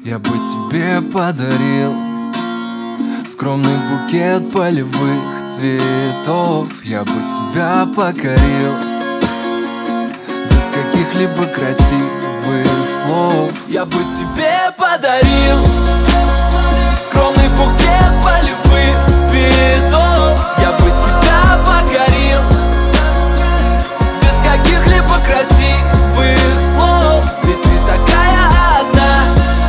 Я бы тебе подарил скромный букет полевых цветов. Я бы тебя покорил без каких-либо красивых слов. Я бы тебе подарил скромный букет полевых цветов. Я бы тебя покорил без каких-либо красивых слов. Ведь ты такая одна,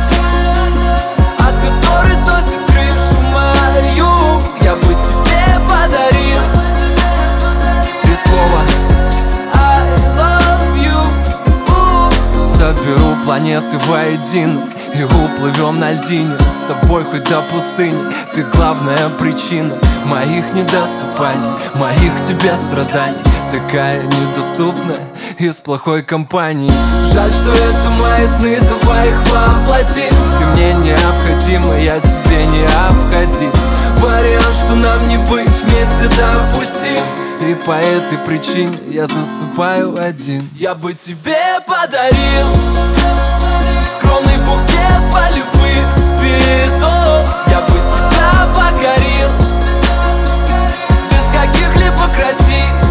от которой сносит крышу мою. Я бы тебе подарил 3 слова I love you. Соберу планеты воедино и уплывем на льдине. С тобой хоть до пустыни. Ты главная причина моих недосыпаний, моих к тебе страданий. Такая недоступная из плохой компании. Жаль, что это мои сны, давай их воплотим. Ты мне необходима, я тебе необходим. Вариант, что нам не быть вместе, допустим. И по этой причине я засыпаю один. Я бы тебе подарил скромный букет полевых цветов. Я бы тебя покорил без каких-либо красивых